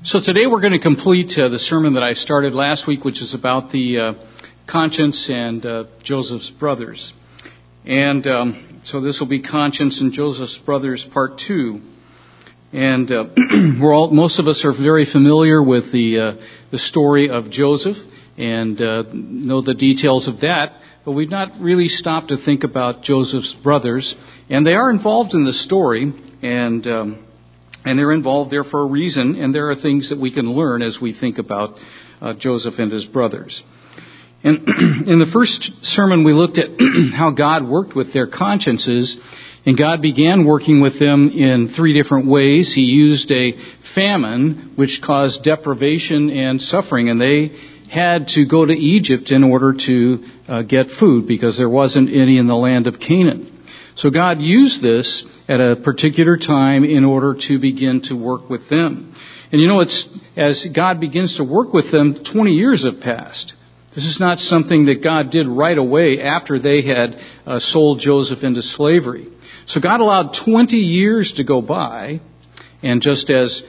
So today we're going to complete the sermon that I started last week, which is about the conscience and Joseph's brothers. And so this will be Conscience and Joseph's brothers part 2. And most of us are very familiar with the story of Joseph and know the details of that, but we've not really stopped to think about Joseph's brothers. And they are involved in the story, and they're involved there for a reason, and there are things that we can learn as we think about Joseph and his brothers. And in the first sermon, we looked at how God worked with their consciences, and God began working with them in 3 different ways. He used a famine, which caused deprivation and suffering, and they had to go to Egypt in order to get food, because there wasn't any in the land of Canaan. So God used this at a particular time in order to begin to work with them. And you know, as God begins to work with them, 20 years have passed. This is not something that God did right away after they had sold Joseph into slavery. So God allowed 20 years to go by, and just as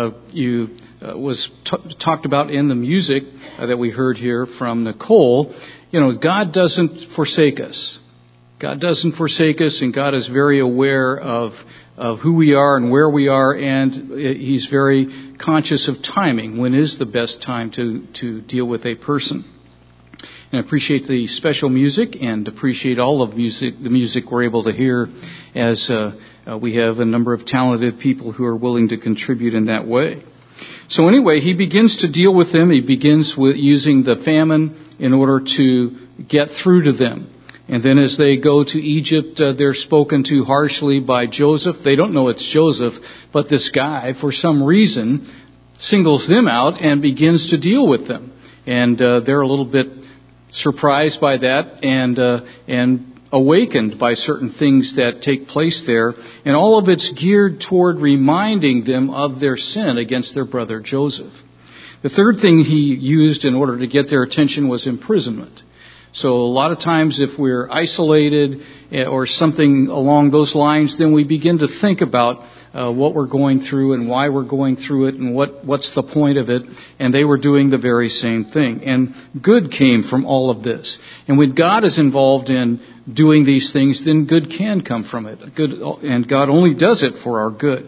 was talked about in the music that we heard here from Nicole, you know, God doesn't forsake us. God doesn't forsake us, and God is very aware of who we are and where we are, and He's very conscious of timing. When is the best time to deal with a person? And I appreciate the special music, and appreciate all of the music we're able to hear, as we have a number of talented people who are willing to contribute in that way. So anyway, He begins to deal with them. He begins with using the famine in order to get through to them. And then as they go to Egypt, they're spoken to harshly by Joseph. They don't know it's Joseph, but this guy, for some reason, singles them out and begins to deal with them. And they're a little bit surprised by that and awakened by certain things that take place there. And all of it's geared toward reminding them of their sin against their brother Joseph. The third thing He used in order to get their attention was imprisonment. So a lot of times if we're isolated or something along those lines, then we begin to think about what we're going through and why we're going through it and what's the point of it. And they were doing the very same thing. And good came from all of this. And when God is involved in doing these things, then good can come from it. Good, and God only does it for our good.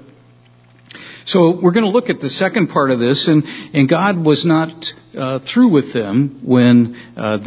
So we're going to look at the second part of this. And God was not through with them when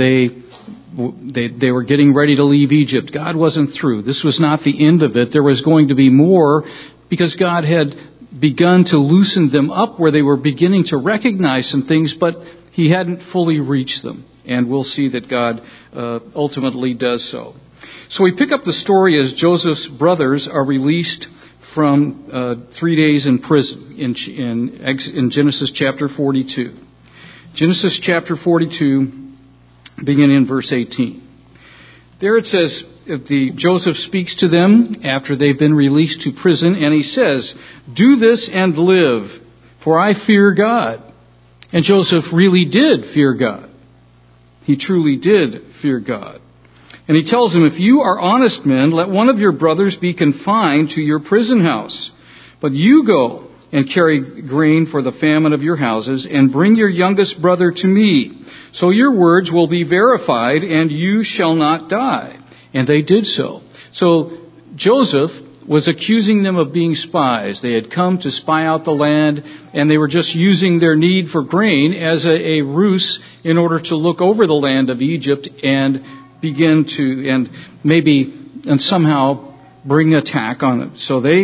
they were getting ready to leave Egypt. God wasn't through. This was not the end of it. There was going to be more, because God had begun to loosen them up where they were beginning to recognize some things, but He hadn't fully reached them. And we'll see that God ultimately does so. So we pick up the story as Joseph's brothers are released from 3 days in prison in Genesis chapter 42. Genesis chapter 42, beginning in verse 18. There it says, Joseph speaks to them after they've been released to prison, and he says, "Do this and live, for I fear God." And Joseph really did fear God. He truly did fear God. And he tells them, "If you are honest men, let one of your brothers be confined to your prison house. But you go and carry grain for the famine of your houses, and bring your youngest brother to me. So your words will be verified, and you shall not die." And they did so. So Joseph was accusing them of being spies. They had come to spy out the land, and they were just using their need for grain as a ruse in order to look over the land of Egypt and begin to, and somehow bring attack on it. So they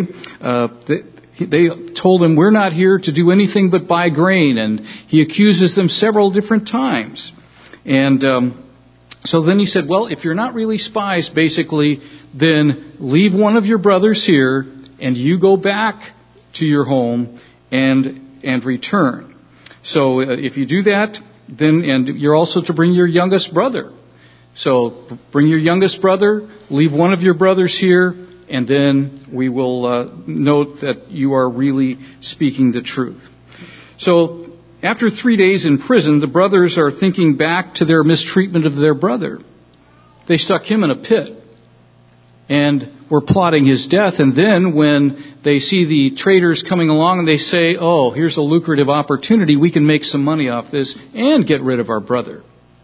told him, "We're not here to do anything but buy grain." And he accuses them several different times. And so then he said, "Well, if you're not really spies, basically, then leave one of your brothers here, and you go back to your home and return. So if you do that, then, and you're also to bring your youngest brother. So bring your youngest brother, leave one of your brothers here, and then we will note that you are really speaking the truth." So after 3 days in prison, the brothers are thinking back to their mistreatment of their brother. They stuck him in a pit. And were plotting his death. And then when they see the traders coming along and they say, oh, here's a lucrative opportunity, we can make some money off this and get rid of our brother.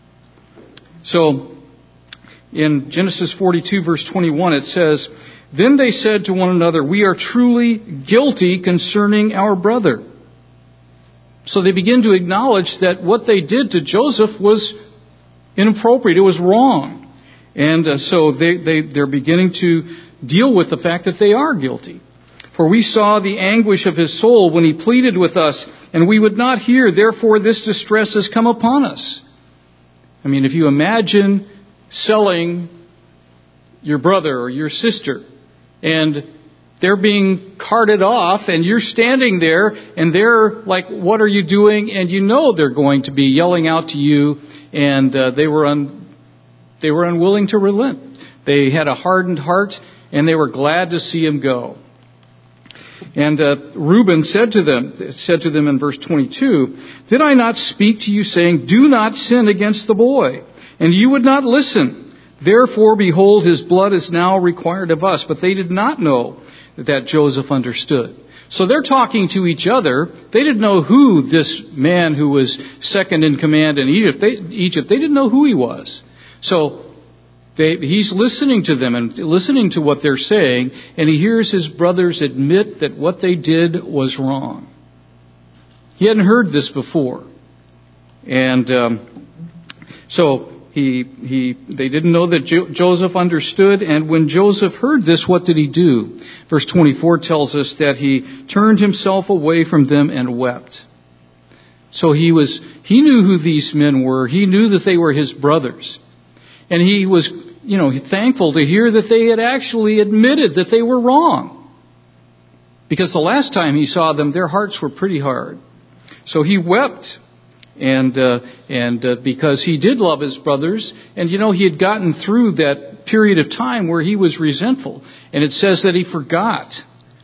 So in Genesis 42 verse 21 it says, then they said to one another, we are truly guilty concerning our brother. So they begin to acknowledge that what they did to Joseph was inappropriate. It was wrong. And so they're beginning to deal with the fact that they are guilty. For we saw the anguish of his soul when he pleaded with us, and we would not hear. Therefore this distress has come upon us. I mean, if you imagine selling your brother or your sister, and they're being carted off, and you're standing there, and they're like, what are you doing? And you know they're going to be yelling out to you, and they were unwilling to relent. They had a hardened heart, and they were glad to see him go. And Reuben said to them in verse 22, did I not speak to you, saying, do not sin against the boy? And you would not listen. Therefore, behold, his blood is now required of us. But they did not know that Joseph understood. So they're talking to each other. They didn't know who this man who was second in command in Egypt, they didn't know who he was. So he's listening to them and listening to what they're saying, and he hears his brothers admit that what they did was wrong. He hadn't heard this before. And so they didn't know that Joseph understood, and when Joseph heard this, what did he do? Verse 24 tells us that he turned himself away from them and wept. So he knew who these men were. He knew that they were his brothers. And he was, thankful to hear that they had actually admitted that they were wrong. Because the last time he saw them, their hearts were pretty hard. So he wept. And because he did love his brothers, and he had gotten through that period of time where he was resentful. And it says that he forgot.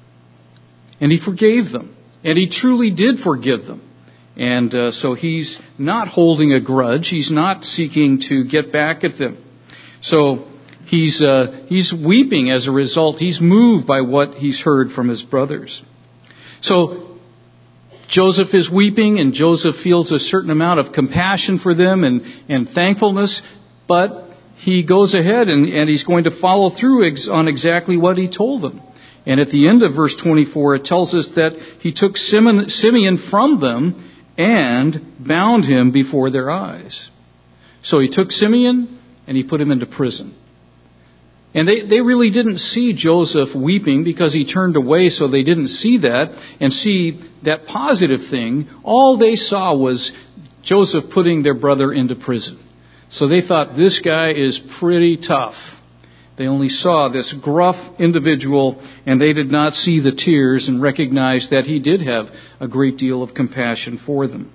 And he forgave them. And he truly did forgive them. And so he's not holding a grudge. He's not seeking to get back at them. So he's weeping as a result. He's moved by what he's heard from his brothers. So Joseph is weeping, and Joseph feels a certain amount of compassion for them and thankfulness, but he goes ahead and he's going to follow through on exactly what he told them. And at the end of verse 24, it tells us that he took Simeon from them and bound him before their eyes. So he took Simeon and he put him into prison. And they really didn't see Joseph weeping because he turned away, so they didn't see that and see that positive thing. All they saw was Joseph putting their brother into prison. So they thought, this guy is pretty tough. They only saw this gruff individual, and they did not see the tears and recognize that he did have a great deal of compassion for them.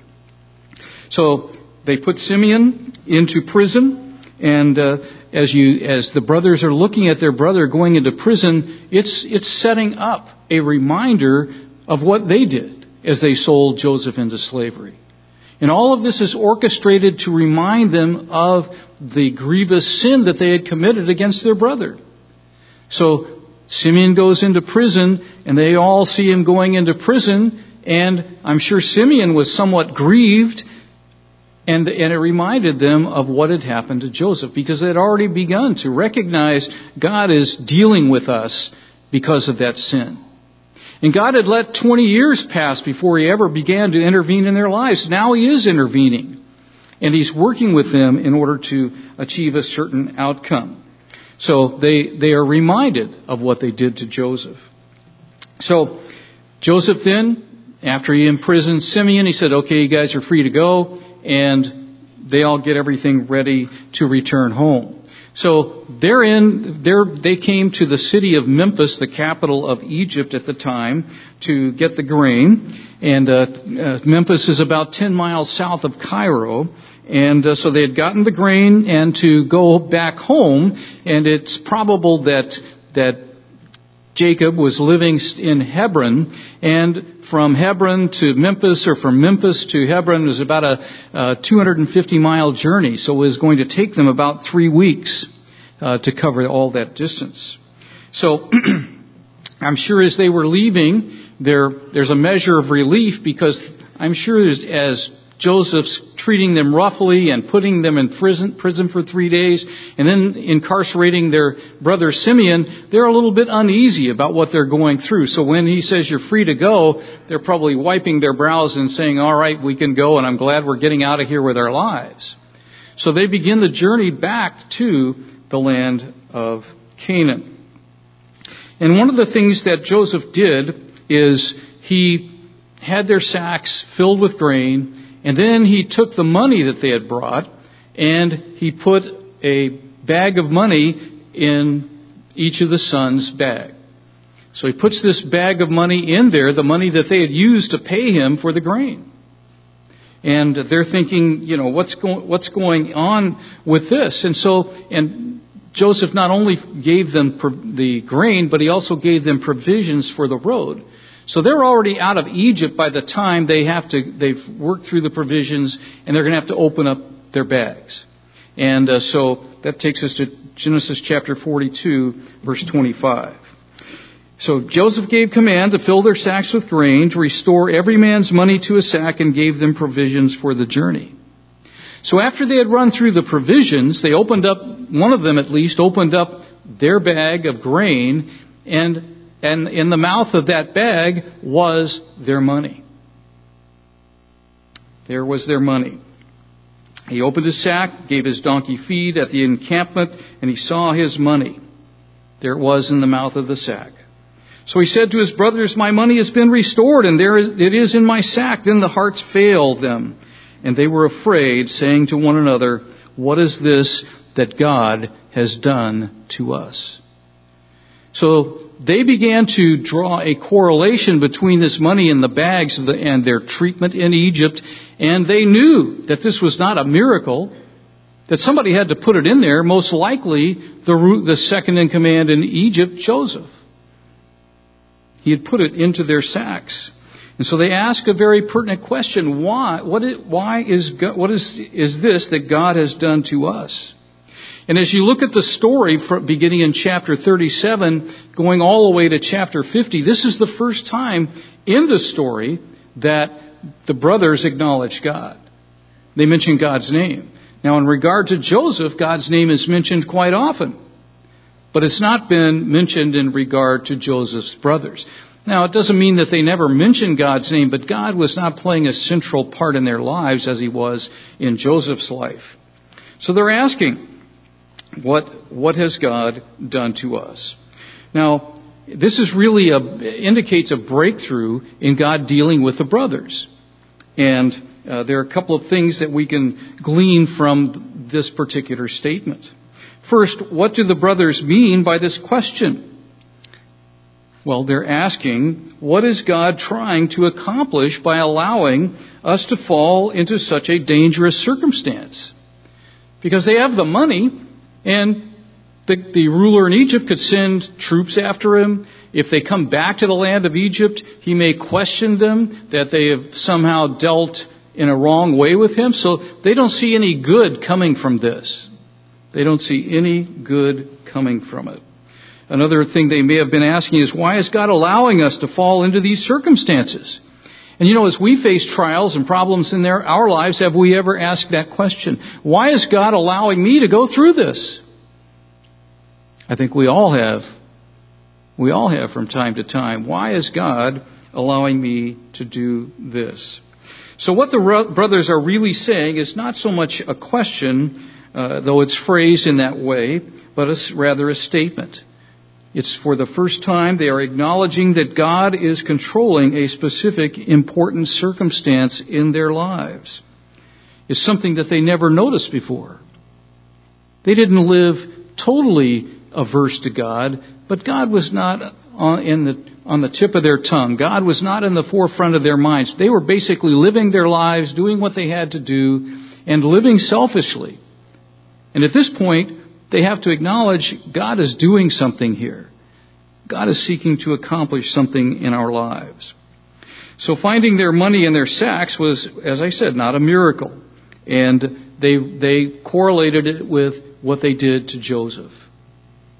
So they put Simeon into prison, and as the brothers are looking at their brother going into prison, it's setting up a reminder of what they did as they sold Joseph into slavery. And all of this is orchestrated to remind them of the grievous sin that they had committed against their brother. So Simeon goes into prison, and they all see him going into prison, and I'm sure Simeon was somewhat grieved, and it reminded them of what had happened to Joseph, because they had already begun to recognize God is dealing with us because of that sin. And God had let 20 years pass before he ever began to intervene in their lives. Now he is intervening. And he's working with them in order to achieve a certain outcome. So they are reminded of what they did to Joseph. So Joseph then, after he imprisoned Simeon, he said, okay, you guys are free to go. And they all get everything ready to return home. So they came to the city of Memphis, the capital of Egypt at the time, to get the grain. And Memphis is about 10 miles south of Cairo. And so they had gotten the grain and to go back home. And it's probable that Jacob was living in Hebron, and from Hebron to Memphis, or from Memphis to Hebron, was about a 250-mile journey. So it was going to take them about 3 weeks to cover all that distance. So I'm sure as they were leaving, there's a measure of relief, because I'm sure as Joseph's treating them roughly and putting them in prison for 3 days and then incarcerating their brother Simeon, they're a little bit uneasy about what they're going through. So when he says you're free to go, they're probably wiping their brows and saying, all right, we can go, and I'm glad we're getting out of here with our lives. So they begin the journey back to the land of Canaan. And one of the things that Joseph did is he had their sacks filled with grain, and then he took the money that they had brought and he put a bag of money in each of the sons' bag. So he puts this bag of money in there, the money that they had used to pay him for the grain. And they're thinking, what's going on with this? And Joseph not only gave them the grain, but he also gave them provisions for the road. So they're already out of Egypt by the time they've worked through the provisions, and they're going to have to open up their bags. And so that takes us to Genesis chapter 42, verse 25. So Joseph gave command to fill their sacks with grain, to restore every man's money to a sack, and gave them provisions for the journey. So after they had run through the provisions, they opened up, one of them at least, opened up their bag of grain, and in the mouth of that bag was their money. There was their money. He opened his sack, gave his donkey feed at the encampment, and he saw his money. There it was in the mouth of the sack. So he said to his brothers, my money has been restored, and it is in my sack. Then the hearts failed them, and they were afraid, saying to one another, what is this that God has done to us? So they began to draw a correlation between this money in the bags and their treatment in Egypt, and they knew that this was not a miracle, that somebody had to put it in there, most likely the second in command in Egypt, Joseph. He had put it into their sacks. And so they ask a very pertinent question, why? Why is this that God has done to us? And as you look at the story beginning in chapter 37, going all the way to chapter 50, this is the first time in the story that the brothers acknowledge God. They mention God's name. Now, in regard to Joseph, God's name is mentioned quite often, but it's not been mentioned in regard to Joseph's brothers. Now, it doesn't mean that they never mentioned God's name, but God was not playing a central part in their lives as he was in Joseph's life. So they're asking, what has God done to us? Now, this is really indicates a breakthrough in God dealing with the brothers. And there are a couple of things that we can glean from this particular statement. First, what do the brothers mean by this question? Well, they're asking, what is God trying to accomplish by allowing us to fall into such a dangerous circumstance? Because they have the money, and the ruler in Egypt could send troops after him. If they come back to the land of Egypt, he may question them that they have somehow dealt in a wrong way with him. So they don't see any good coming from this. They don't see any good coming from it. Another thing they may have been asking is, why is God allowing us to fall into these circumstances? And as we face trials and problems in our lives, have we ever asked that question? Why is God allowing me to go through this? I think we all have. We all have from time to time. Why is God allowing me to do this? So what the brothers are really saying is not so much a question, though it's phrased in that way, but it's rather a statement. It's for the first time they are acknowledging that God is controlling a specific important circumstance in their lives. It's something that they never noticed before. They didn't live totally averse to God, but God was not on the tip of their tongue. God was not in the forefront of their minds. They were basically living their lives, doing what they had to do, and living selfishly. And at this point, they have to acknowledge God is doing something here. God is seeking to accomplish something in our lives. So finding their money in their sacks was, as I said, not a miracle. And they correlated it with what they did to Joseph.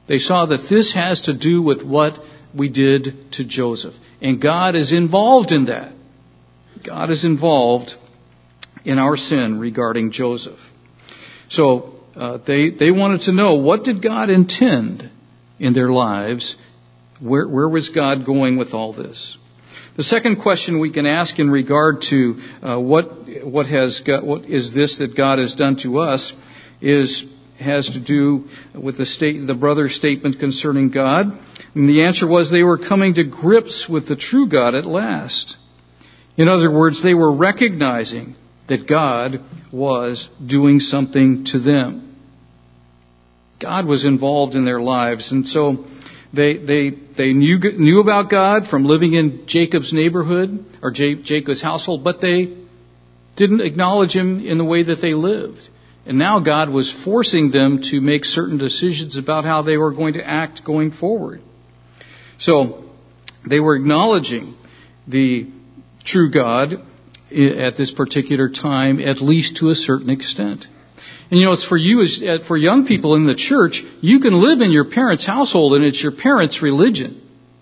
They saw that this has to do with what we did to Joseph. And God is involved in that. God is involved in our sin regarding Joseph. So they wanted to know, what did God intend in their lives? Where was God going with all this? The second question we can ask in regard to what is this that God has done to us has to do with the brother's statement concerning God. And the answer was they were coming to grips with the true God at last. In other words, they were recognizing that God was doing something to them. God was involved in their lives, and so they knew about God from living in Jacob's neighborhood or Jacob's household, but they didn't acknowledge Him in the way that they lived. And now God was forcing them to make certain decisions about how they were going to act going forward. So they were acknowledging the true God at this particular time, at least to a certain extent. And it's for you, for young people in the church, you can live in your parents' household and it's your parents' religion.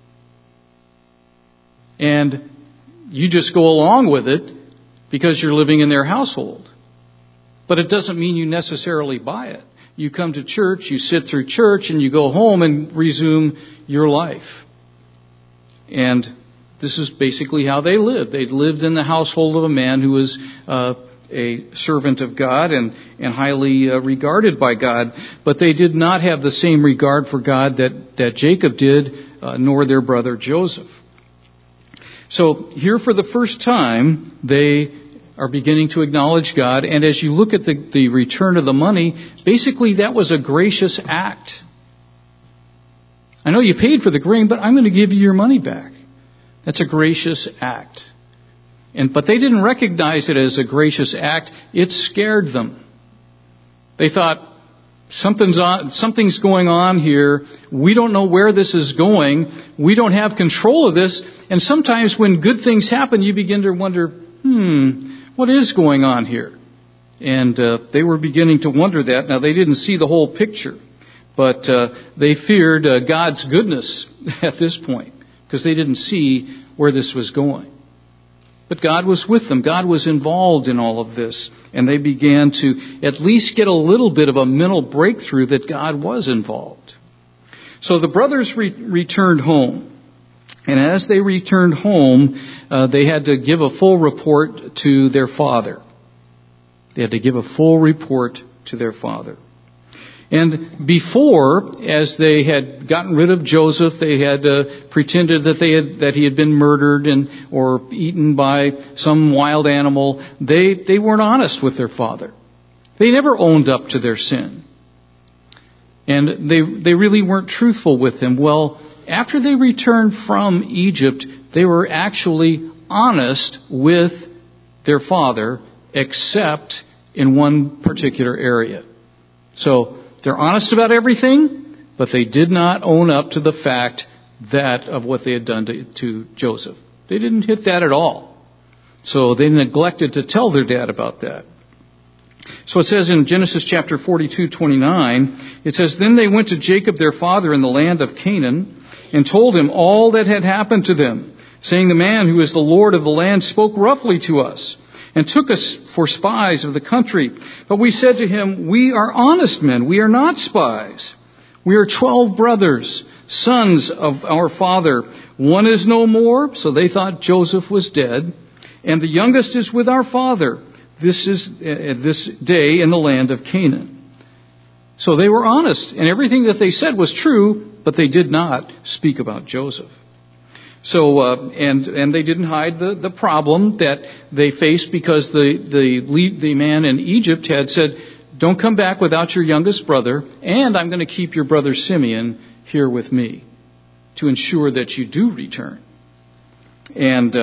And you just go along with it because you're living in their household. But it doesn't mean you necessarily buy it. You come to church, you sit through church, and you go home and resume your life. And this is basically how they lived. They lived in the household of a man who was a servant of God and highly regarded by God. But they did not have the same regard for God that Jacob did, nor their brother Joseph. So here for the first time, they are beginning to acknowledge God. And as you look at the return of the money, basically that was a gracious act. I know you paid for the grain, but I'm going to give you your money back. That's a gracious act. But they didn't recognize it as a gracious act. It scared them. They thought, something's going on here. We don't know where this is going. We don't have control of this. And sometimes when good things happen, you begin to wonder, what is going on here? And they were beginning to wonder that. Now, they didn't see the whole picture, but they feared God's goodness at this point because they didn't see where this was going. But God was with them. God was involved in all of this. And they began to at least get a little bit of a mental breakthrough that God was involved. So the brothers returned home. And as they returned home, they had to give a full report to their father. They had to give a full report to their father. And before, as they had gotten rid of Joseph, they had pretended that he had been murdered or eaten by some wild animal. They weren't honest with their father. They never owned up to their sin. And they really weren't truthful with him. Well, after they returned from Egypt, they were actually honest with their father, except in one particular area. So they're honest about everything, but they did not own up to the fact of what they had done to Joseph. They didn't hit that at all. So they neglected to tell their dad about that. So it says in Genesis chapter 42:29, it says, "Then they went to Jacob their father in the land of Canaan and told him all that had happened to them, saying, 'The man who is the Lord of the land spoke roughly to us and took us for spies of the country. But we said to him, we are honest men. We are not spies. We are 12 brothers, sons of our father. One is no more.' So they thought Joseph was dead. 'And the youngest is with our father. This is this day in the land of Canaan.'" So they were honest, and everything that they said was true, but they did not speak about Joseph. So, and they didn't hide the problem that they faced, because the man in Egypt had said, "Don't come back without your youngest brother, and I'm going to keep your brother Simeon here with me to ensure that you do return." And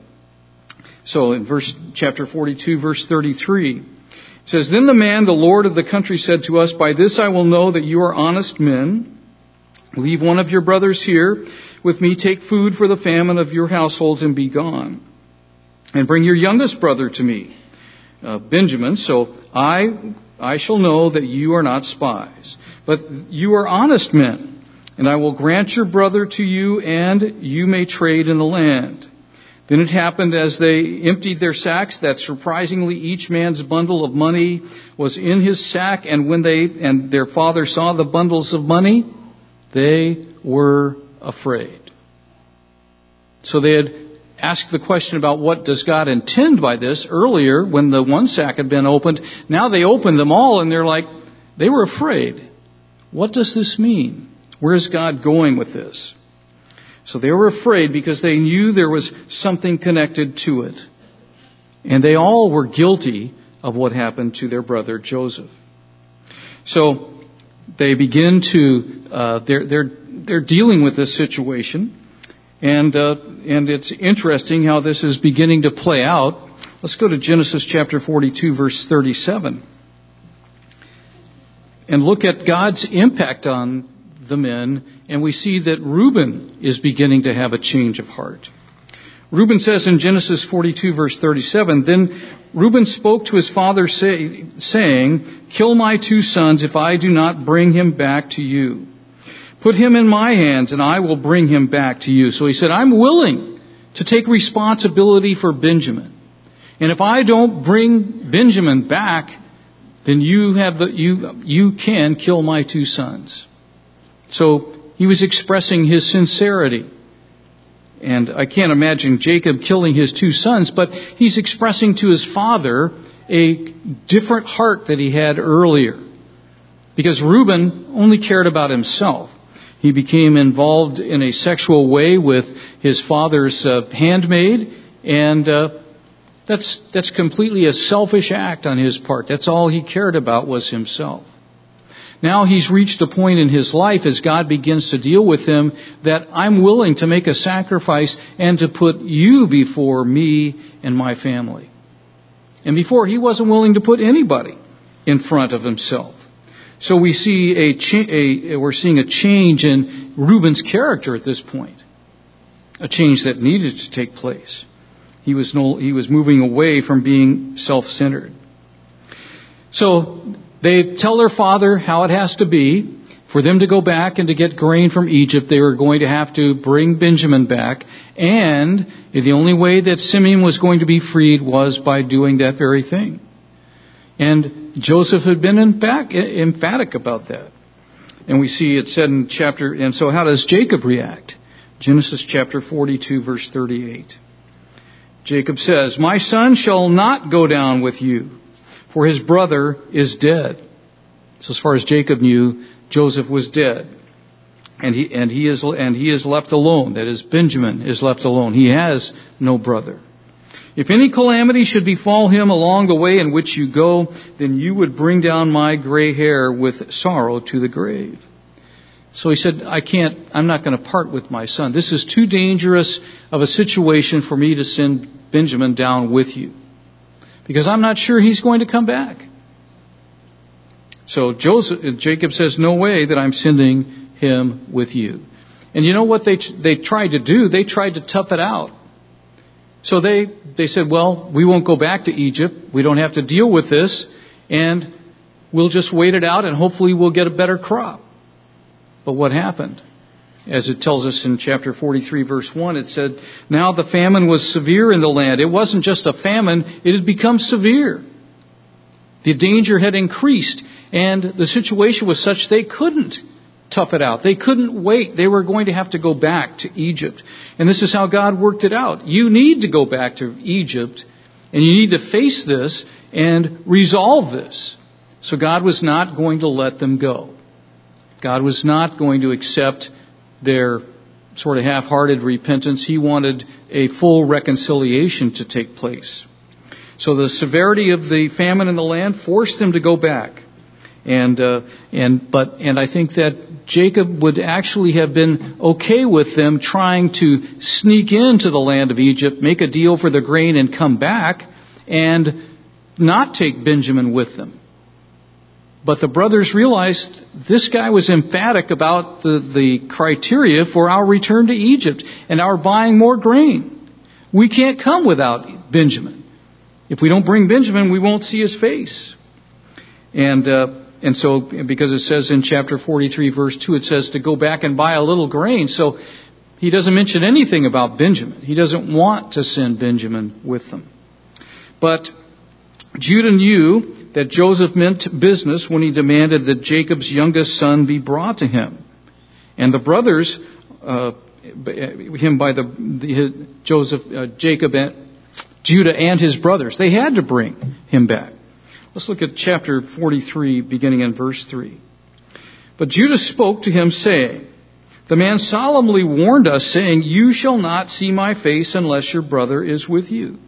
so in chapter 42, verse 33, it says, "Then the man, the Lord of the country, said to us, 'By this I will know that you are honest men. Leave one of your brothers here with me, take food for the famine of your households, and be gone. And bring your youngest brother to me, Benjamin, so I shall know that you are not spies. But you are honest men. and I will grant your brother to you, and you may trade in the land. Then it happened as they emptied their sacks that surprisingly each man's bundle of money was in his sack, and when their father saw the bundles of money, they were afraid. So they had asked the question about what does God intend by this earlier when the one sack had been opened. Now they opened them all and they were afraid. What does this mean? Where is God going with this? So they were afraid because they knew there was something connected to it. And they all were guilty of what happened to their brother Joseph. So they begin to, they're dealing with this situation. And it's interesting how this is beginning to play out. Let's go to Genesis chapter 42, verse 37. And look at God's impact on the men, and we see that Reuben is beginning to have a change of heart. Reuben says in Genesis 42, verse 37, Then Reuben spoke to his father, saying, Kill my 2 sons if I do not bring him back to you. Put him in my hands, and I will bring him back to you. So he said, I'm willing to take responsibility for Benjamin. And if I don't bring Benjamin back, then you can kill my 2 sons. So he was expressing his sincerity. And I can't imagine Jacob killing his 2 sons, but he's expressing to his father a different heart that he had earlier. Because Reuben only cared about himself. He became involved in a sexual way with his father's handmaid, and that's completely a selfish act on his part. That's all he cared about was himself. Now he's reached a point in his life as God begins to deal with him that I'm willing to make a sacrifice and to put you before me and my family. And before, he wasn't willing to put anybody in front of himself. So we see we're seeing a change in Reuben's character at this point. A change that needed to take place. He was moving away from being self-centered. So they tell their father how it has to be. For them to go back and to get grain from Egypt, they were going to have to bring Benjamin back. And the only way that Simeon was going to be freed was by doing that very thing. And Joseph had been emphatic about that. And we see it said in and so how does Jacob react? Genesis chapter 42, verse 38. Jacob says, My son shall not go down with you, for his brother is dead. So as far as Jacob knew, Joseph was dead. And he is left alone. That is, Benjamin is left alone. He has no brother. If any calamity should befall him along the way in which you go, then you would bring down my gray hair with sorrow to the grave. So he said, I'm not going to part with my son. This is too dangerous of a situation for me to send Benjamin down with you. Because I'm not sure he's going to come back. So Jacob says, no way that I'm sending him with you. And you know what they tried to do? They tried to tough it out. So they said, well, we won't go back to Egypt. We don't have to deal with this. And we'll just wait it out and hopefully we'll get a better crop. But what happened? As it tells us in chapter 43, verse 1, it said, Now the famine was severe in the land. It wasn't just a famine, it had become severe. The danger had increased, and the situation was such they couldn't tough it out. They couldn't wait. They were going to have to go back to Egypt. And this is how God worked it out. You need to go back to Egypt, and you need to face this and resolve this. So God was not going to let them go. God was not going to accept their sort of half-hearted repentance. He wanted a full reconciliation to take place. So the severity of the famine in the land forced them to go back. And I think that Jacob would actually have been okay with them trying to sneak into the land of Egypt, make a deal for the grain and come back and not take Benjamin with them. But the brothers realized this guy was emphatic about the criteria for our return to Egypt and our buying more grain. We can't come without Benjamin. If we don't bring Benjamin, we won't see his face. And so, because it says in chapter 43, verse 2, it says to go back and buy a little grain. So he doesn't mention anything about Benjamin. He doesn't want to send Benjamin with them. But Judah knew that Joseph meant business when he demanded that Jacob's youngest son be brought to him. And the brothers, Judah and his brothers, they had to bring him back. Let's look at chapter 43, beginning in verse 3. But Judah spoke to him, saying, the man solemnly warned us, saying, you shall not see my face unless your brother is with you.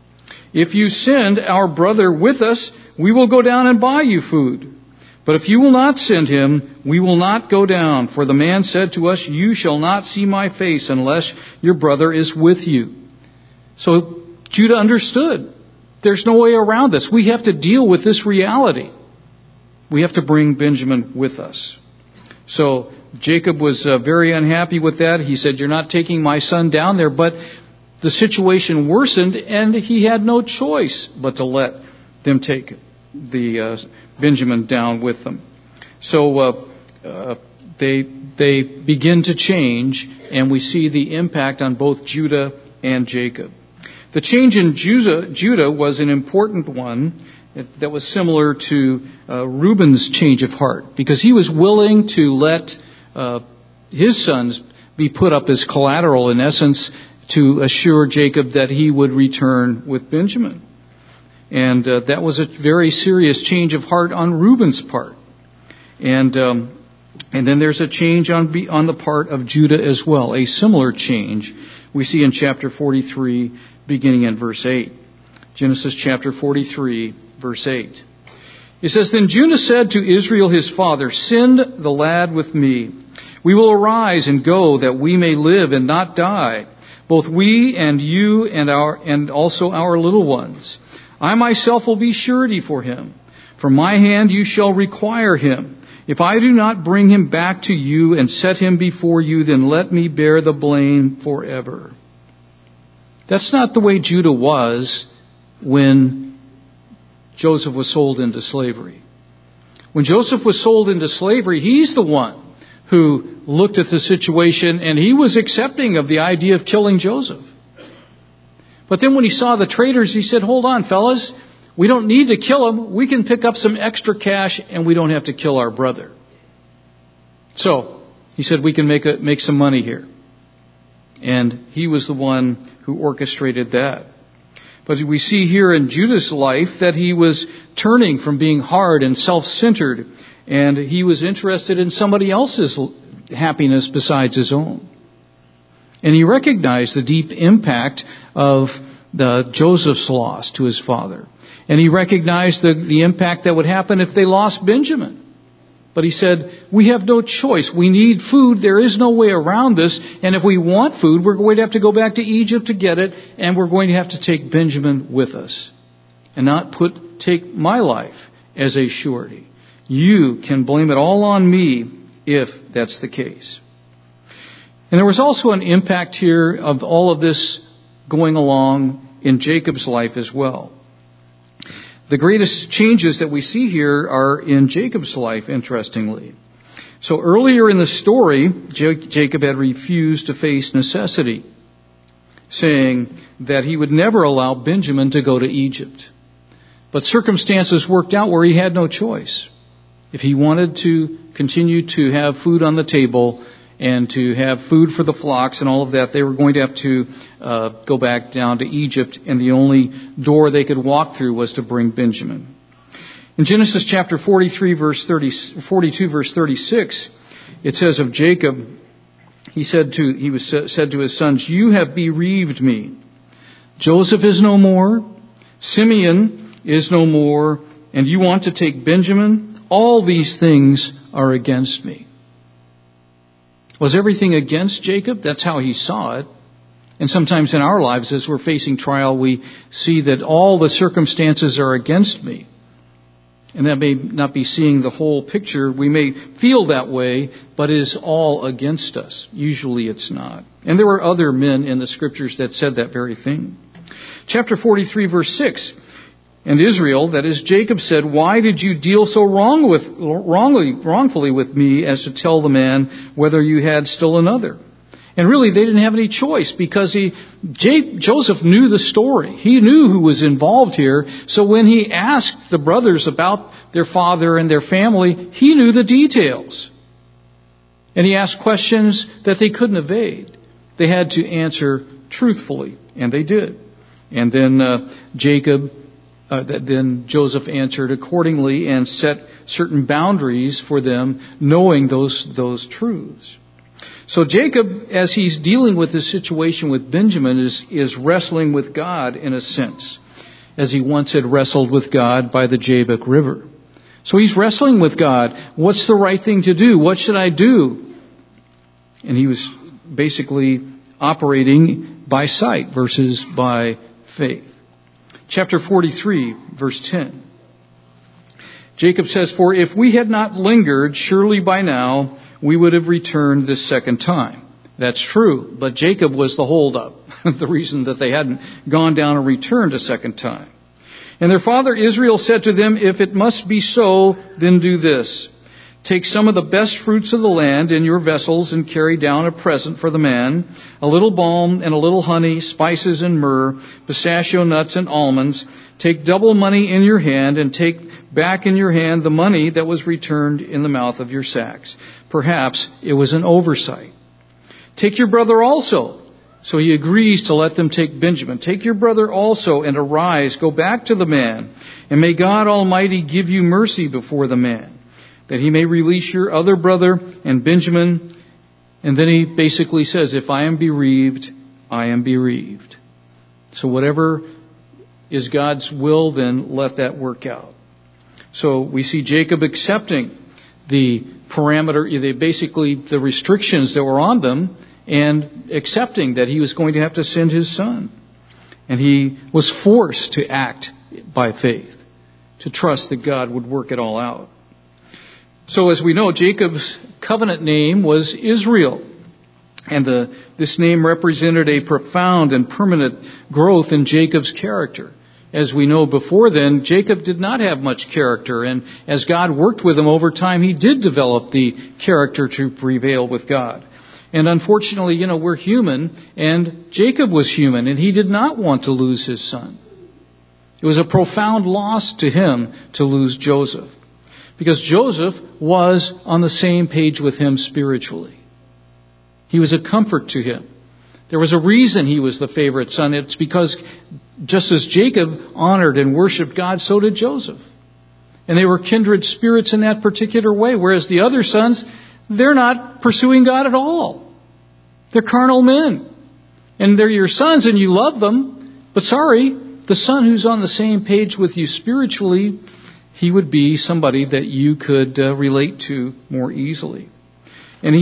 If you send our brother with us, we will go down and buy you food. But if you will not send him, we will not go down. For the man said to us, you shall not see my face unless your brother is with you. So Judah understood. There's no way around this. We have to deal with this reality. We have to bring Benjamin with us. So Jacob was very unhappy with that. He said, you're not taking my son down there. But the situation worsened, and he had no choice but to let them take the Benjamin down with them. So they begin to change, and we see the impact on both Judah and Jacob. The change in Judah was an important one that was similar to Reuben's change of heart, because he was willing to let his sons be put up as collateral, in essence, to assure Jacob that he would return with Benjamin. And that was a very serious change of heart on Reuben's part. And then there's a change on the part of Judah as well, a similar change we see in chapter 43, beginning in verse 8. Genesis chapter 43, verse 8. It says, then Judah said to Israel his father, send the lad with me. We will arise and go, that we may live and not die, both we and you and also our little ones. I myself will be surety for him. From my hand you shall require him. If I do not bring him back to you and set him before you, then let me bear the blame forever. That's not the way Judah was when Joseph was sold into slavery. When Joseph was sold into slavery, he's the one who looked at the situation, and he was accepting of the idea of killing Joseph. But then when he saw the traders, he said, hold on, fellas, we don't need to kill him. We can pick up some extra cash, and we don't have to kill our brother. So he said, we can make some money here. And he was the one who orchestrated that. But we see here in Judah's life that he was turning from being hard and self-centered, and he was interested in somebody else's happiness besides his own. And he recognized the deep impact of Joseph's loss to his father. And he recognized the impact that would happen if they lost Benjamin. But he said, we have no choice. We need food. There is no way around this. And if we want food, we're going to have to go back to Egypt to get it. And we're going to have to take Benjamin with us. And not take my life as a surety. You can blame it all on me if that's the case. And there was also an impact here of all of this going along in Jacob's life as well. The greatest changes that we see here are in Jacob's life, interestingly. So earlier in the story, Jacob had refused to face necessity, saying that he would never allow Benjamin to go to Egypt. But circumstances worked out where he had no choice. If he wanted to continue to have food on the table and to have food for the flocks and all of that, they were going to have to go back down to Egypt, and the only door they could walk through was to bring Benjamin. In Genesis chapter 42, verse 36, it says of Jacob, he said to his sons, you have bereaved me. Joseph is no more, Simeon is no more, and you want to take Benjamin? All these things are against me. Was everything against Jacob? That's how he saw it. And sometimes in our lives, as we're facing trial, we see that all the circumstances are against me. And that may not be seeing the whole picture. We may feel that way, but it is all against us. Usually it's not. And there were other men in the scriptures that said that very thing. Chapter 43, verse 6. And Israel, that is Jacob, said, "Why did you deal so wrongfully with me as to tell the man whether you had still another?" And really, they didn't have any choice because Joseph knew the story. He knew who was involved here. So when he asked the brothers about their father and their family, he knew the details. And he asked questions that they couldn't evade. They had to answer truthfully, and they did. And then then Joseph answered accordingly and set certain boundaries for them, knowing those truths. So Jacob, as he's dealing with this situation with Benjamin, is wrestling with God in a sense, as he once had wrestled with God by the Jabbok River. So he's wrestling with God. What's the right thing to do? What should I do? And he was basically operating by sight versus by faith. Chapter 43, verse 10. Jacob says, "For if we had not lingered, surely by now we would have returned this second time." That's true, but Jacob was the holdup, the reason that they hadn't gone down and returned a second time. And their father Israel said to them, "If it must be so, then do this. Take some of the best fruits of the land in your vessels and carry down a present for the man, a little balm and a little honey, spices and myrrh, pistachio nuts and almonds. Take double money in your hand and take back in your hand the money that was returned in the mouth of your sacks." Perhaps it was an oversight. "Take your brother also." So he agrees to let them take Benjamin. "Take your brother also and arise, go back to the man, and may God Almighty give you mercy before the man, that he may release your other brother and Benjamin." And then he basically says, "If I am bereaved, I am bereaved." So whatever is God's will, then let that work out. So we see Jacob accepting the basically the restrictions that were on them, and accepting that he was going to have to send his son. And he was forced to act by faith, to trust that God would work it all out. So as we know, Jacob's covenant name was Israel. And this name represented a profound and permanent growth in Jacob's character. As we know before then, Jacob did not have much character. And as God worked with him over time, he did develop the character to prevail with God. And unfortunately, we're human, and Jacob was human, and he did not want to lose his son. It was a profound loss to him to lose Joseph, because Joseph was on the same page with him spiritually. He was a comfort to him. There was a reason he was the favorite son. It's because just as Jacob honored and worshiped God, so did Joseph. And they were kindred spirits in that particular way, whereas the other sons, they're not pursuing God at all. They're carnal men. And they're your sons and you love them. But sorry, the son who's on the same page with you spiritually, he would be somebody that you could relate to more easily. And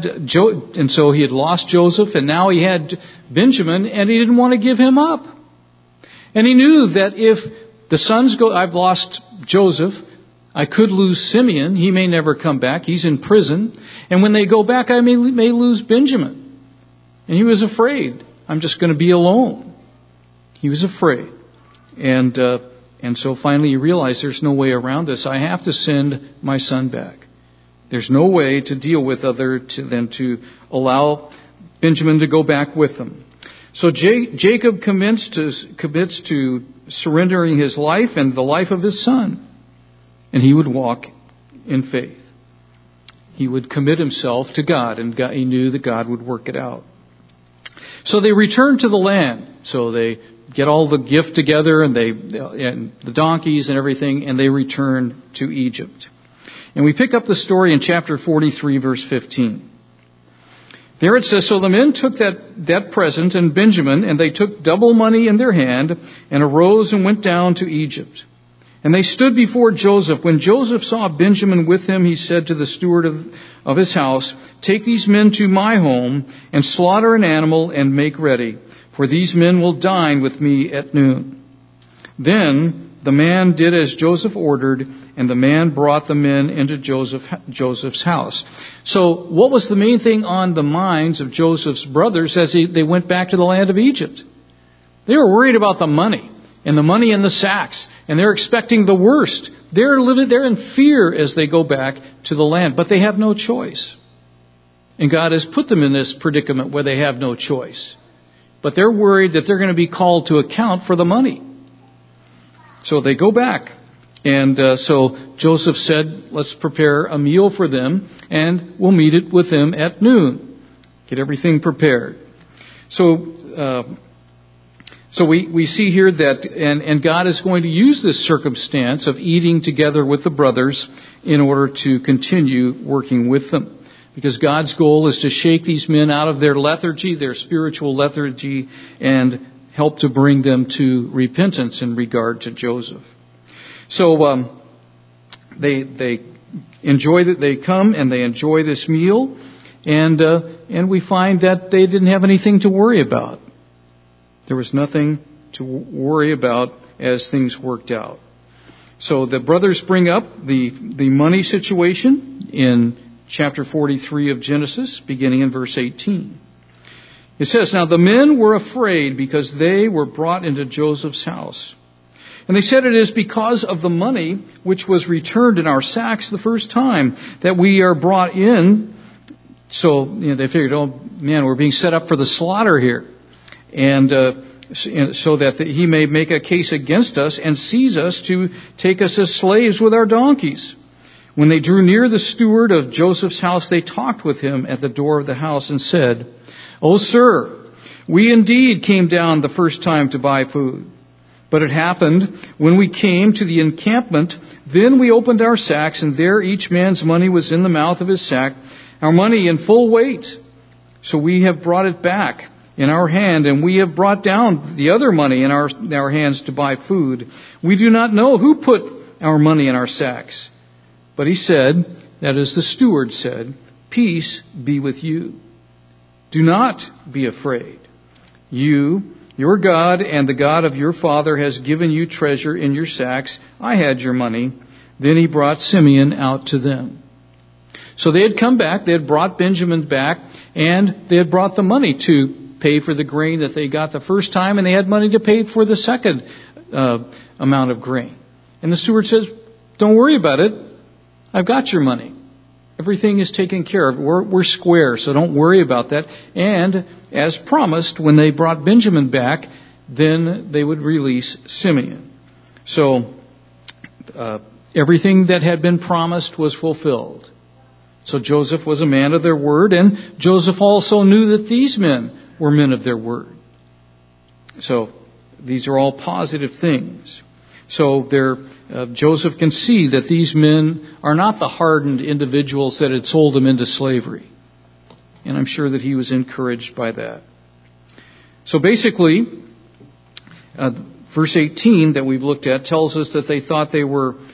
so he had lost Joseph, and now he had Benjamin, and he didn't want to give him up. And he knew that if the sons go, I've lost Joseph, I could lose Simeon. He may never come back. He's in prison. And when they go back, I may lose Benjamin. And he was afraid. I'm just going to be alone. He was afraid. And so finally he realized there's no way around this. I have to send my son back. There's no way to deal with than to allow Benjamin to go back with them. So Jacob commits to surrendering his life and the life of his son. And he would walk in faith. He would commit himself to God, and he knew that God would work it out. So they return to the land. So they get all the gift together, and the donkeys and everything, and they return to Egypt. And we pick up the story in chapter 43, verse 15. There it says, "So the men took that present and Benjamin, and they took double money in their hand, and arose and went down to Egypt. And they stood before Joseph. When Joseph saw Benjamin with him, he said to the steward of his house, 'Take these men to my home, and slaughter an animal, and make ready, for these men will dine with me at noon.' Then the man did as Joseph ordered, and the man brought the men into Joseph's house." So what was the main thing on the minds of Joseph's brothers as they went back to the land of Egypt? They were worried about the money. and the money in the sacks, and they're expecting the worst. They're in fear as they go back to the land, but they have no choice. And God has put them in this predicament where they have no choice. But they're worried that they're going to be called to account for the money. So they go back. And so Joseph said, let's prepare a meal for them, and we'll meet it with them at noon. Get everything prepared. So we see here that, and God is going to use this circumstance of eating together with the brothers in order to continue working with them. Because God's goal is to shake these men out of their lethargy, their spiritual lethargy, and help to bring them to repentance in regard to Joseph. So they enjoy that. They come and they enjoy this meal, and we find that they didn't have anything to worry about. There was nothing to worry about as things worked out. So the brothers bring up the money situation in chapter 43 of Genesis, beginning in verse 18. It says, "Now the men were afraid because they were brought into Joseph's house. And they said, it is because of the money which was returned in our sacks the first time that we are brought in." So they figured, oh man, we're being set up for the slaughter here. And so that he may make a case against us and seize us to take us as slaves with our donkeys. When they drew near the steward of Joseph's house, they talked with him at the door of the house and said, "O sir, we indeed came down the first time to buy food. But it happened when we came to the encampment, then we opened our sacks, and there each man's money was in the mouth of his sack, our money in full weight. So we have brought it back in our hand, and we have brought down the other money in our hands to buy food. We do not know who put our money in our sacks." But he said, that is, the steward said, "Peace be with you. Do not be afraid. Your God and the God of your father has given you treasure in your sacks. I had your money." Then he brought Simeon out to them. So they had come back, they had brought Benjamin back, and they had brought the money to pay for the grain that they got the first time, and they had money to pay for the second amount of grain. And the steward says, "Don't worry about it. I've got your money. Everything is taken care of. We're square, so don't worry about that." And as promised, when they brought Benjamin back, then they would release Simeon. So everything that had been promised was fulfilled. So Joseph was a man of their word, and Joseph also knew that these men were men of their word. So these are all positive things. So Joseph can see that these men are not the hardened individuals that had sold him into slavery. And I'm sure that he was encouraged by that. So basically, verse 18 that we've looked at tells us that they thought they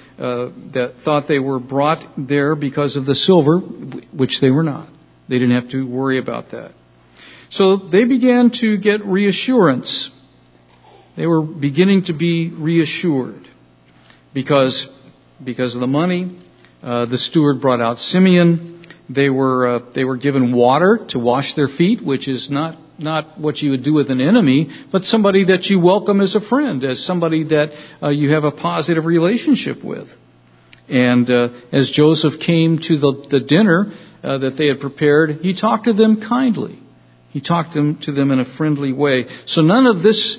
were brought there because of the silver, which they were not. They didn't have to worry about that. So they began to get reassurance. They were beginning to be reassured because of the money. The steward brought out Simeon. They were given water to wash their feet, which is not what you would do with an enemy, but somebody that you welcome as a friend, as somebody that you have a positive relationship with. And as Joseph came to the dinner that they had prepared, he talked to them kindly. He talked to them in a friendly way. So none of this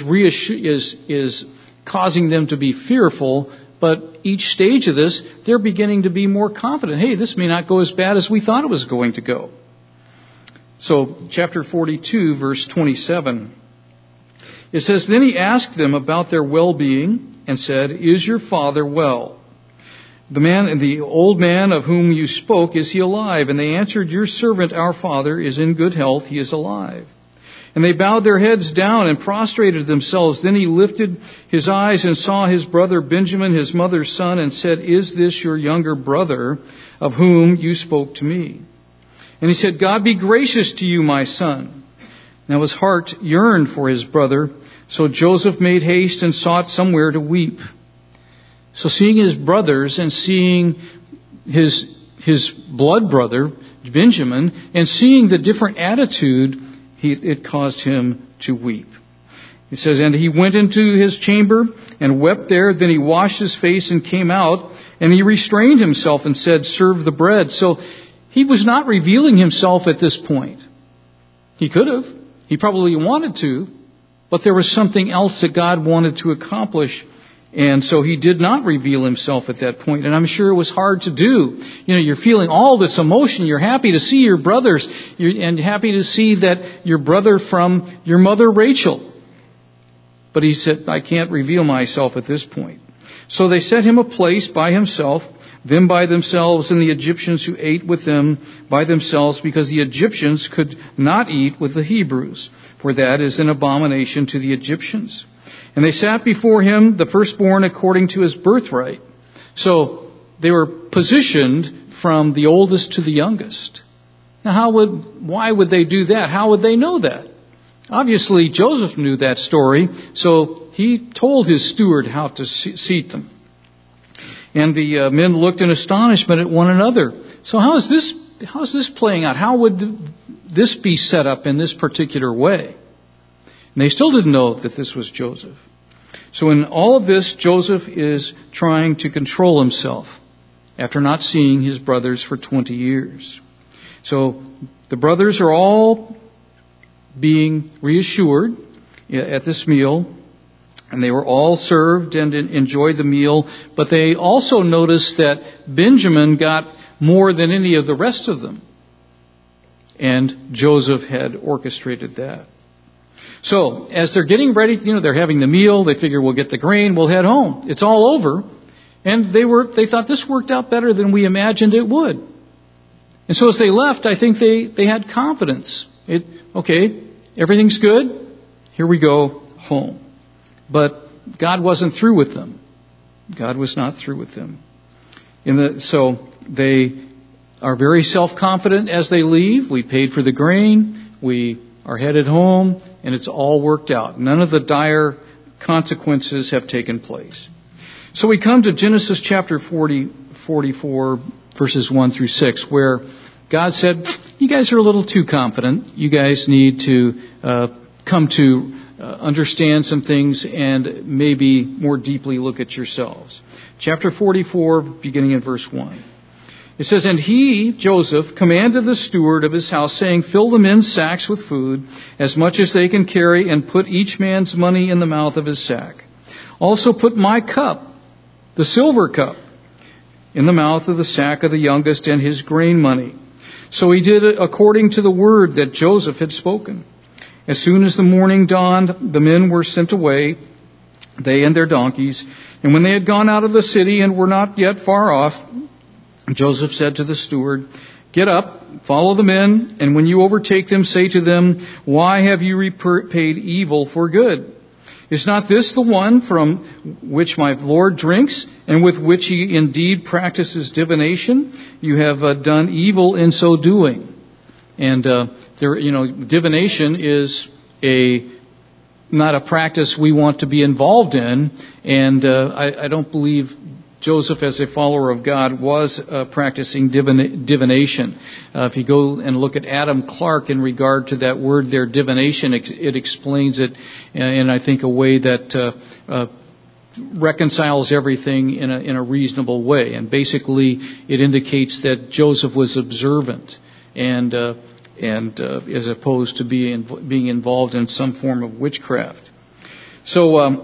is causing them to be fearful, but each stage of this, they're beginning to be more confident. Hey, this may not go as bad as we thought it was going to go. So chapter 42, verse 27, it says, "Then he asked them about their well-being and said, 'Is your father well? The old man of whom you spoke, is he alive?' And they answered, 'Your servant, our father, is in good health. He is alive.' And they bowed their heads down and prostrated themselves. Then he lifted his eyes and saw his brother Benjamin, his mother's son, and said, 'Is this your younger brother of whom you spoke to me?' And he said, 'God be gracious to you, my son.' Now his heart yearned for his brother, so Joseph made haste and sought somewhere to weep. So seeing his brothers and seeing his blood brother, Benjamin, and seeing the different attitude, it caused him to weep. He says, and he went into his chamber and wept there. Then he washed his face and came out, and he restrained himself and said, serve the bread. So he was not revealing himself at this point. He could have. He probably wanted to. But there was something else that God wanted to accomplish. And so he did not reveal himself at that point. And I'm sure it was hard to do. You're feeling all this emotion. You're happy to see your brothers. And happy to see that your brother from your mother Rachel. But he said, I can't reveal myself at this point. So they set him a place by himself, them by themselves, and the Egyptians who ate with them by themselves, because the Egyptians could not eat with the Hebrews, for that is an abomination to the Egyptians. And they sat before him, the firstborn according to his birthright. So they were positioned from the oldest to the youngest. Now why would they do that? How would they know that? Obviously, Joseph knew that story, so he told his steward how to seat them. And the men looked in astonishment at one another. So how is this playing out? How would this be set up in this particular way? And they still didn't know that this was Joseph. So in all of this, Joseph is trying to control himself after not seeing his brothers for 20 years. So the brothers are all being reassured at this meal, and they were all served and enjoyed the meal, but they also noticed that Benjamin got more than any of the rest of them. And Joseph had orchestrated that. So, as they're getting ready, they're having the meal, they figure we'll get the grain, we'll head home. It's all over. And they thought this worked out better than we imagined it would. And so as they left, I think they had confidence. Okay, everything's good. Here we go home. But God wasn't through with them. God was not through with them. So they are very self-confident as they leave. We paid for the grain. We are headed home. And it's all worked out. None of the dire consequences have taken place. So we come to Genesis chapter 44, verses 1 through 6, where God said, you guys are a little too confident. You guys need to come to understand some things and maybe more deeply look at yourselves. Chapter 44, beginning in verse 1. It says, and he, Joseph, commanded the steward of his house, saying, fill the men's sacks with food, as much as they can carry, and put each man's money in the mouth of his sack. Also put my cup, the silver cup, in the mouth of the sack of the youngest, and his grain money. So he did it according to the word that Joseph had spoken. As soon as the morning dawned, the men were sent away, they and their donkeys. And when they had gone out of the city and were not yet far off, Joseph said to the steward, get up, follow the men, and when you overtake them, say to them, why have you repaid evil for good? Is not this the one from which my Lord drinks, and with which he indeed practices divination? You have done evil in so doing. And divination is not a practice we want to be involved in, and I don't believe Joseph, as a follower of God, was practicing divination. If you go and look at Adam Clarke in regard to that word there, divination, it explains it in, I think, a way that reconciles everything in a reasonable way. And basically, it indicates that Joseph was observant and as opposed to being involved in some form of witchcraft. So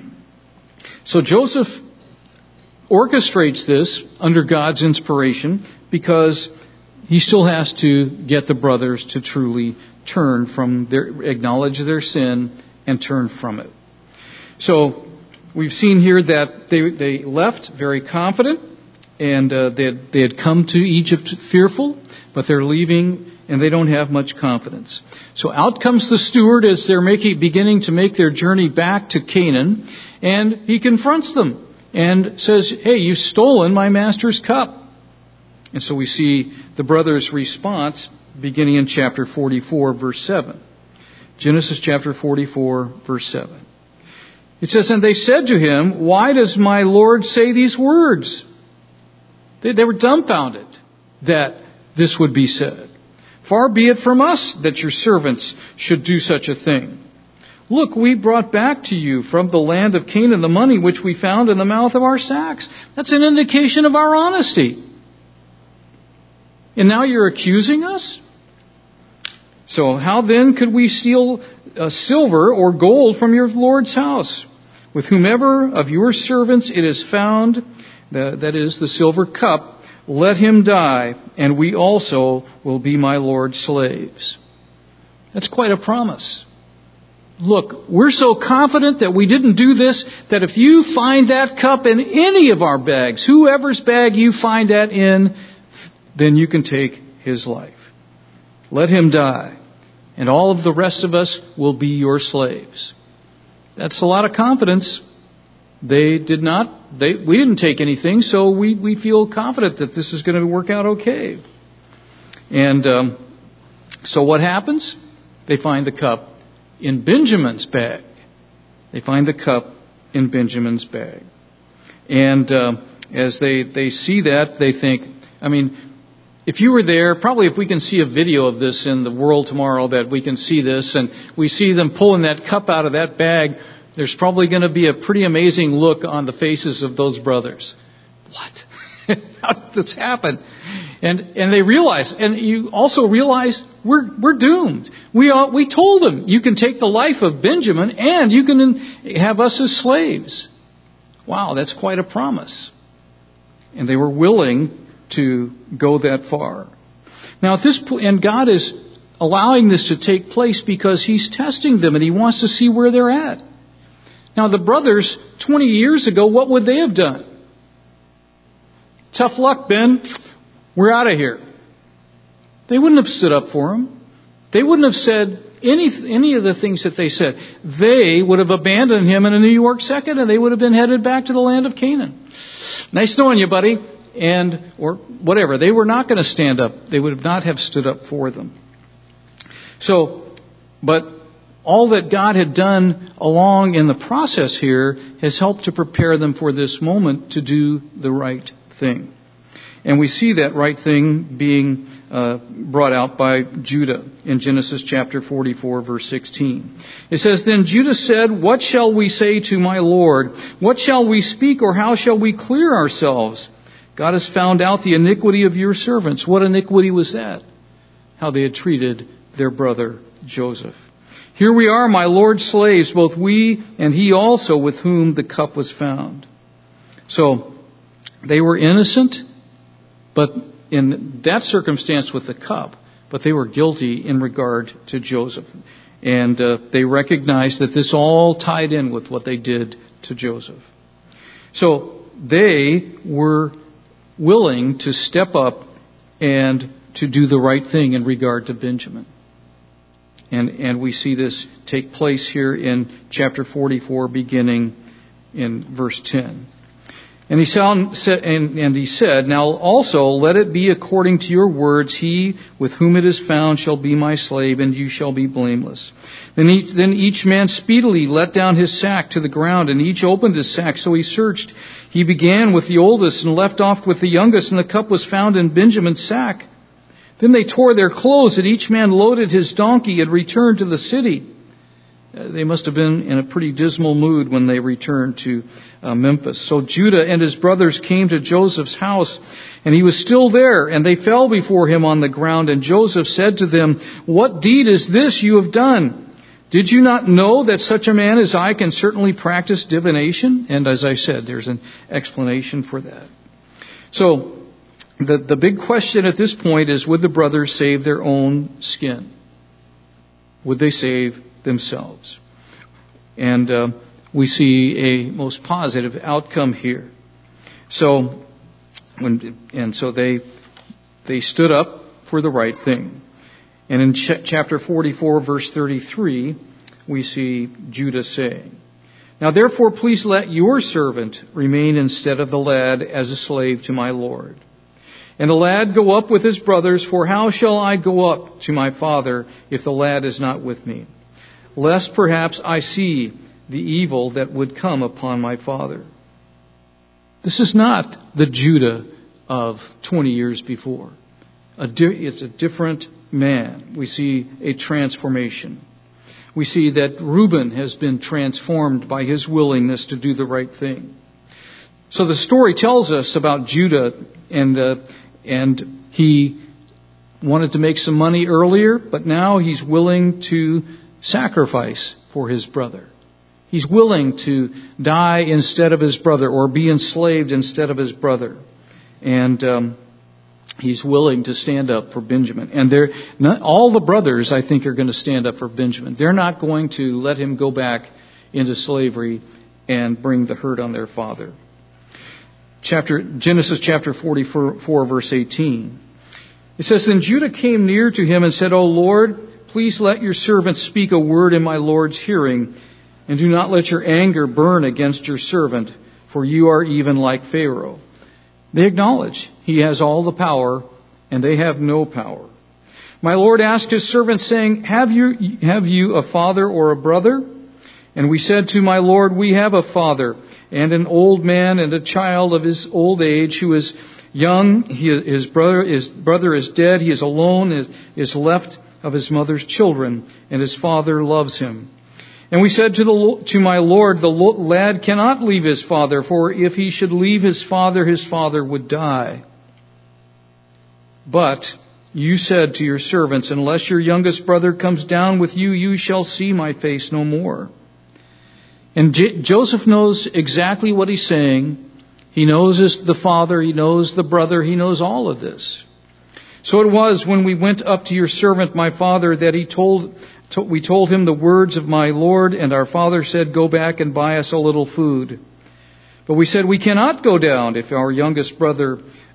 Joseph orchestrates this under God's inspiration because he still has to get the brothers to truly acknowledge their sin and turn from it. So we've seen here that they left very confident, and they had come to Egypt fearful, but they're leaving and they don't have much confidence. So out comes the steward as they're beginning to make their journey back to Canaan, and he confronts them and says, hey, you've stolen my master's cup. And so we see the brothers' response beginning in chapter 44, verse 7. Genesis chapter 44, verse 7. It says, and they said to him, why does my Lord say these words? They were dumbfounded that this would be said. Far be it from us that your servants should do such a thing. Look, we brought back to you from the land of Canaan the money which we found in the mouth of our sacks. That's an indication of our honesty. And now you're accusing us? So how then could we steal silver or gold from your Lord's house? With whomever of your servants it is found, that is the silver cup, let him die, and we also will be my Lord's slaves. That's quite a promise. Look, we're so confident that we didn't do this, that if you find that cup in any of our bags, whoever's bag you find that in, then you can take his life. Let him die, and all of the rest of us will be your slaves. That's a lot of confidence. We didn't take anything, so we feel confident that this is going to work out okay. And so what happens? They find the cup in Benjamin's bag. They find the cup in Benjamin's bag. And as they see that, they think, if you were there, probably if we can see a video of this in the world tomorrow, that we can see this, and we see them pulling that cup out of that bag, there's probably going to be a pretty amazing look on the faces of those brothers. What? How did this happen? And they realize, and you also realize, we're doomed. We told them, you can take the life of Benjamin and you can have us as slaves. Wow, that's quite a promise. And they were willing to go that far. Now at this point, and God is allowing this to take place because He's testing them and He wants to see where they're at. Now the brothers, 20 years ago, what would they have done? Tough luck, Ben. We're out of here. They wouldn't have stood up for him. They wouldn't have said any of the things that they said. They would have abandoned him in a New York second, and they would have been headed back to the land of Canaan. Nice knowing you, buddy. Or whatever. They were not going to stand up. They would not have stood up for them. But all that God had done along in the process here has helped to prepare them for this moment to do the right thing. And we see that right thing being brought out by Judah in Genesis chapter 44, verse 16. It says, Then Judah said, What shall we say to my Lord? What shall we speak, or how shall we clear ourselves? God has found out the iniquity of your servants. What iniquity was that? How they had treated their brother Joseph. Here we are, my Lord's slaves, both we and he also with whom the cup was found. So, they were innocent, but in that circumstance with the cup, but they were guilty in regard to Joseph. And they recognized that this all tied in with what they did to Joseph. So they were willing to step up and to do the right thing in regard to Benjamin. And we see this take place here in chapter 44, beginning in verse 10. And he said, Now also let it be according to your words, he with whom it is found shall be my slave, and you shall be blameless. Then each man speedily let down his sack to the ground, and each opened his sack. So he searched. He began with the oldest and left off with the youngest, and the cup was found in Benjamin's sack. Then they tore their clothes, and each man loaded his donkey and returned to the city. They must have been in a pretty dismal mood when they returned to Memphis. So Judah and his brothers came to Joseph's house, and he was still there, and they fell before him on the ground. And Joseph said to them, What deed is this you have done? Did you not know that such a man as I can certainly practice divination? And as I said, there's an explanation for that. So the big question at this point is, would the brothers save their own skin? Would they save themselves? And we see a most positive outcome here. So they stood up for the right thing. And in chapter 44, verse 33, we see Judah saying, Now therefore please let your servant remain instead of the lad as a slave to my Lord. And the lad go up with his brothers, for how shall I go up to my father if the lad is not with me? Lest perhaps I see the evil that would come upon my father. This is not the Judah of 20 years before. It's a different man. We see a transformation. we see that Reuben has been transformed by his willingness to do the right thing. So the story tells us about Judah, and he wanted to make some money earlier, but now he's willing to sacrifice for his brother. He's willing to die instead of his brother, or be enslaved instead of his brother. And he's willing to stand up for Benjamin. And all the brothers, I think, are going to stand up for Benjamin. They're not going to let him go back into slavery and bring the hurt on their father. Genesis chapter 44, verse 18. It says, Then Judah came near to him and said, O Lord, please let your servant speak a word in my Lord's hearing, and do not let your anger burn against your servant, for you are even like Pharaoh. They acknowledge he has all the power, and they have no power. My Lord asked his servant, saying, Have you a father or a brother? And we said to my Lord, We have a father, and an old man, and a child of his old age, who is young. His brother is dead. He is alone, is left of his mother's children, and his father loves him. And we said to my Lord, The lad cannot leave his father, for if he should leave his father would die. But you said to your servants, Unless your youngest brother comes down with you, you shall see my face no more. And Joseph knows exactly what he's saying. He knows the father, he knows the brother, he knows all of this. So it was when we went up to your servant, my father, that we told him the words of my Lord, and our father said, Go back and buy us a little food. But we said, We cannot go down. If our youngest brother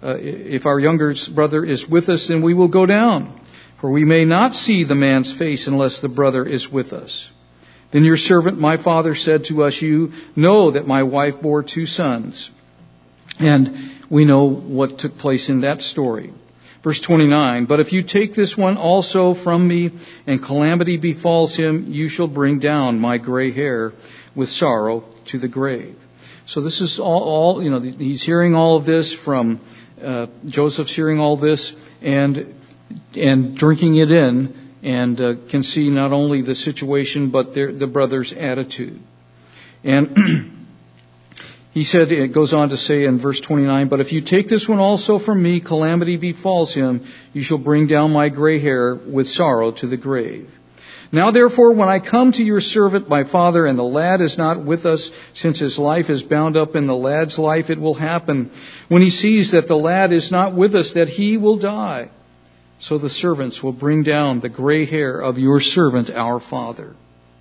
is with us, then we will go down. For we may not see the man's face unless the brother is with us. Then your servant, my father, said to us, You know that my wife bore 2 sons. And we know what took place in that story. Verse 29, But if you take this one also from me, and calamity befalls him, you shall bring down my gray hair with sorrow to the grave. So this is all he's hearing all of this from, Joseph's hearing all this and drinking it in, and can see not only the situation, but the brother's attitude. And he said, it goes on to say in verse 29, But if you take this one also from me, calamity befalls him, you shall bring down my gray hair with sorrow to the grave. Now therefore, when I come to your servant, my father, and the lad is not with us, since his life is bound up in the lad's life, it will happen, when he sees that the lad is not with us, that he will die. So the servants will bring down the gray hair of your servant, our father,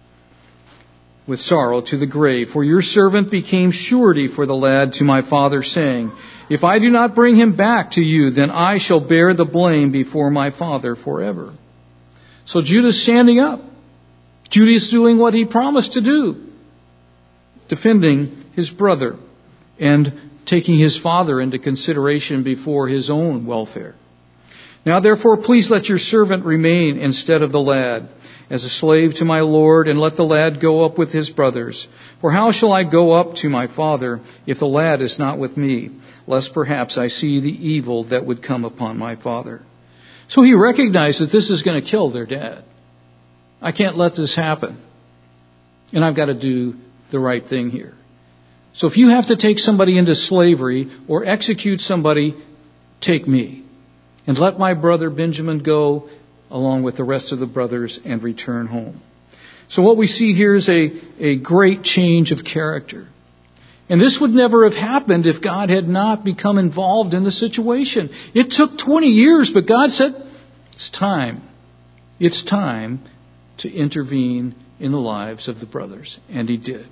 with sorrow to the grave. For your servant became surety for the lad to my father, saying, If I do not bring him back to you, then I shall bear the blame before my father forever. So Judah's standing up. Judah's doing what he promised to do, defending his brother and taking his father into consideration before his own welfare. Now therefore, please let your servant remain instead of the lad as a slave to my Lord, and let the lad go up with his brothers. For how shall I go up to my father if the lad is not with me, lest perhaps I see the evil that would come upon my father? So he recognized that this is going to kill their dad. I can't let this happen. And I've got to do the right thing here. So if you have to take somebody into slavery or execute somebody, take me. And let my brother Benjamin go along with the rest of the brothers and return home. So what we see here is a great change of character. And this would never have happened if God had not become involved in the situation. It took 20 years, but God said, it's time. It's time to intervene in the lives of the brothers. And he did.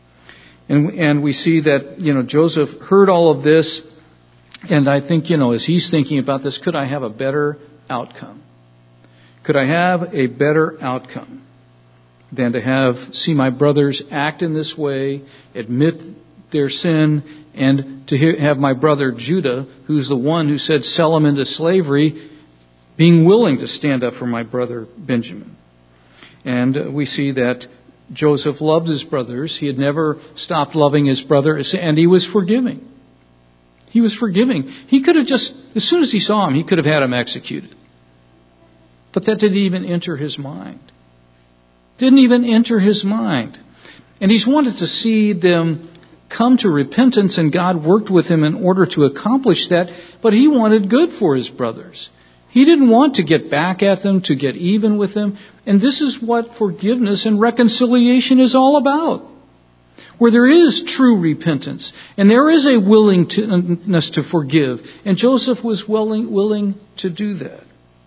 And we see that, Joseph heard all of this. And I think, as he's thinking about this, could I have a better outcome? Could I have a better outcome than to see my brothers act in this way, admit their sin, and to have my brother Judah, who's the one who said sell him into slavery, being willing to stand up for my brother Benjamin. And we see that Joseph loved his brothers. He had never stopped loving his brother, and he was forgiving. He was forgiving. He could have just, as soon as he saw him, he could have had him executed. But that didn't even enter his mind. Didn't even enter his mind. And he's wanted to see them come to repentance, and God worked with him in order to accomplish that, but he wanted good for his brothers. He didn't want to get back at them, to get even with them. And this is what forgiveness and reconciliation is all about. Where there is true repentance, and there is a willingness to forgive. And Joseph was willing to do that.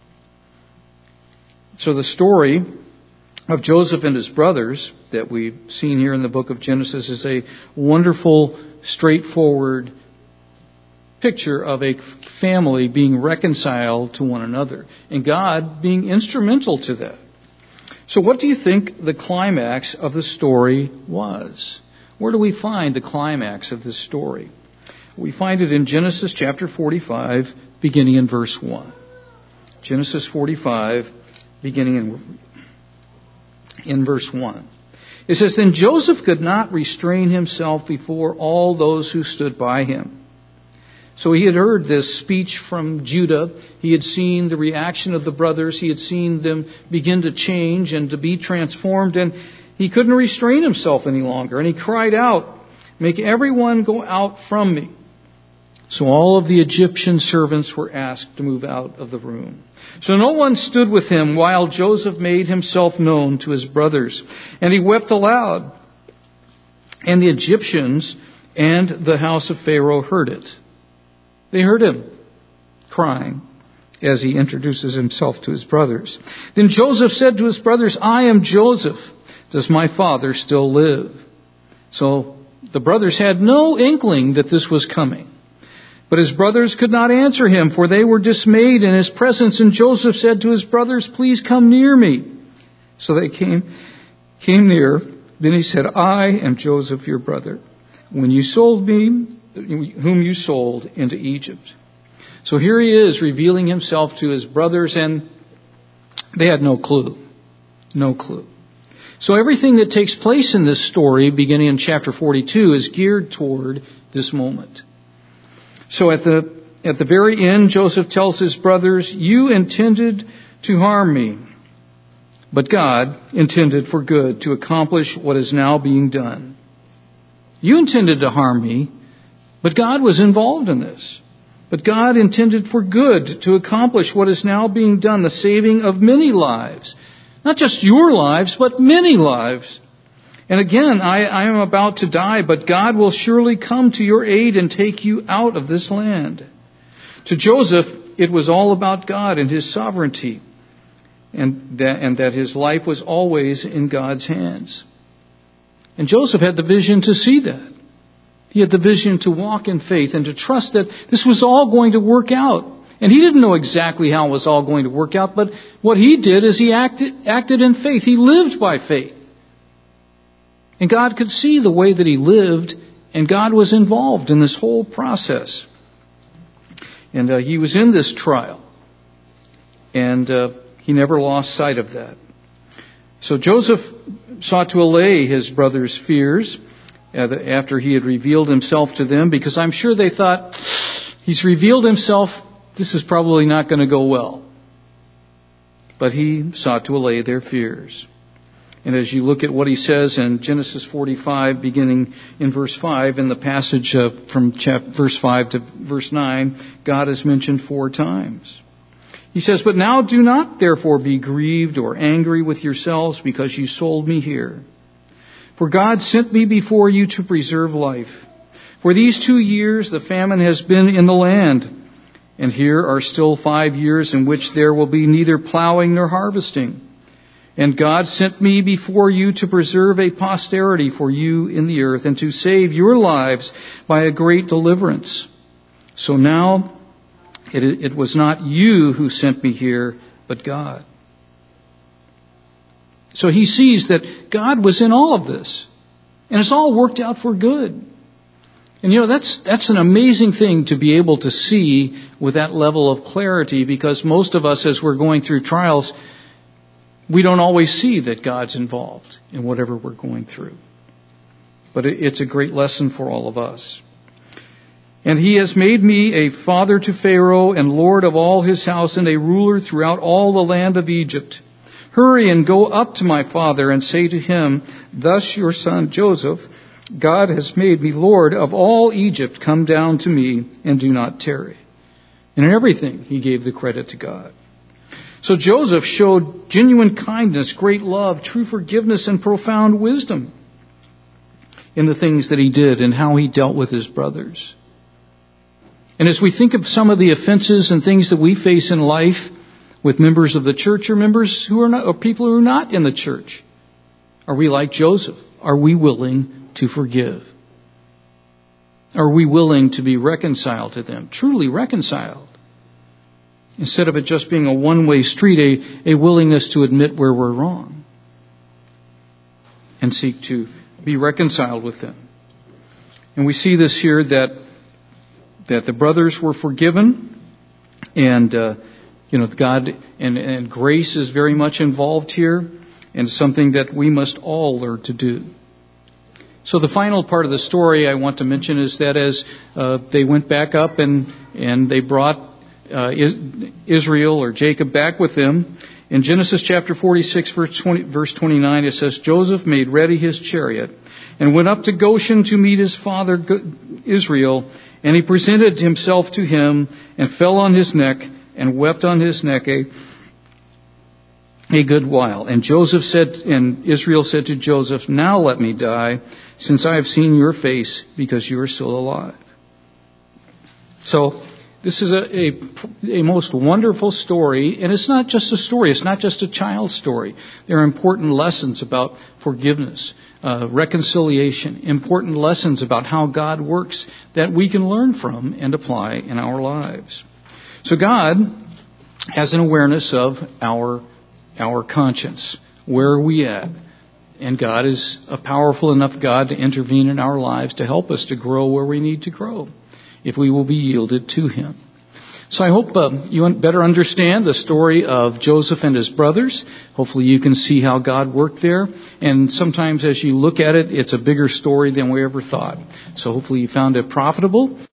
So the story of Joseph and his brothers that we've seen here in the book of Genesis is a wonderful, straightforward picture of a family being reconciled to one another, and God being instrumental to that. So what do you think the climax of the story was? Where do we find the climax of this story? We find it in Genesis chapter 45, beginning in verse 1. Genesis 45, beginning in verse 1. It says, "Then Joseph could not restrain himself before all those who stood by him." So he had heard this speech from Judah. He had seen the reaction of the brothers. He had seen them begin to change and to be transformed. And he couldn't restrain himself any longer. And he cried out, "Make everyone go out from me." So all of the Egyptian servants were asked to move out of the room. So no one stood with him while Joseph made himself known to his brothers. And he wept aloud. And the Egyptians and the house of Pharaoh heard it. They heard him crying as he introduces himself to his brothers. Then Joseph said to his brothers, "I am Joseph. Does my father still live?" So the brothers had no inkling that this was coming. But his brothers could not answer him, for they were dismayed in his presence. And Joseph said to his brothers, "Please come near me." So they came near. Then he said, "I am Joseph, your brother, when you sold me, whom you sold into Egypt." So here he is revealing himself to his brothers, and they had no clue. No clue. So everything that takes place in this story, beginning in chapter 42, is geared toward this moment. So at the very end, Joseph tells his brothers, "You intended to harm me, but God intended for good to accomplish what is now being done." You intended to harm me, but God was involved in this. But God intended for good to accomplish what is now being done, the saving of many lives. Not just your lives, but many lives. And again, I am about to die, but God will surely come to your aid and take you out of this land. To Joseph, it was all about God and his sovereignty, and that his life was always in God's hands. And Joseph had the vision to see that. He had the vision to walk in faith and to trust that this was all going to work out. And he didn't know exactly how it was all going to work out, but what he did is he acted in faith. He lived by faith. And God could see the way that he lived, and God was involved in this whole process. And he was in this trial, and he never lost sight of that. So Joseph sought to allay his brothers' fears after he had revealed himself to them, because I'm sure they thought, he's revealed himself, this is probably not going to go well. But he sought to allay their fears. And as you look at what he says in Genesis 45, beginning in verse 5, in the passage from verse 5 to verse 9, God is mentioned 4 times. He says, "But now do not therefore be grieved or angry with yourselves because you sold me here. For God sent me before you to preserve life. For these 2 years the famine has been in the land, and here are still 5 years in which there will be neither plowing nor harvesting. And God sent me before you to preserve a posterity for you in the earth and to save your lives by a great deliverance. So now it was not you who sent me here, but God." So he sees that God was in all of this. And it's all worked out for good. And that's an amazing thing to be able to see with that level of clarity, because most of us, as we're going through trials, we don't always see that God's involved in whatever we're going through. But it's a great lesson for all of us. "And he has made me a father to Pharaoh and lord of all his house and a ruler throughout all the land of Egypt. Hurry and go up to my father and say to him, thus your son Joseph, God has made me Lord of all Egypt. Come down to me and do not tarry. And in everything, he gave the credit to God. So Joseph showed genuine kindness, great love, true forgiveness, and profound wisdom in the things that he did and how he dealt with his brothers. And as we think of some of the offenses and things that we face in life with members of the church or members who are not, or people who are not in the church, are we like Joseph? Are we willing to forgive? Are we willing to be reconciled to them? Truly reconciled. Instead of it just being a one-way street, a willingness to admit where we're wrong and seek to be reconciled with them. And we see this here that the brothers were forgiven, and God and grace is very much involved here, and something that we must all learn to do. So the final part of the story I want to mention is that as they went back up and they brought Israel or Jacob back with them, in Genesis chapter 46 verse 29 it says, Joseph made ready his chariot and went up to Goshen to meet his father Israel, and he presented himself to him and fell on his neck and wept on his neck a good while. And Israel said to Joseph, now let me die, since I have seen your face, because you are still alive. So this is a most wonderful story, and it's not just a story. It's not just a child's story. There are important lessons about forgiveness, reconciliation, important lessons about how God works that we can learn from and apply in our lives. So God has an awareness of our conscience. Where are we at? And God is a powerful enough God to intervene in our lives to help us to grow where we need to grow, if we will be yielded to Him. So I hope you better understand the story of Joseph and his brothers. Hopefully you can see how God worked there. And sometimes as you look at it, it's a bigger story than we ever thought. So hopefully you found it profitable.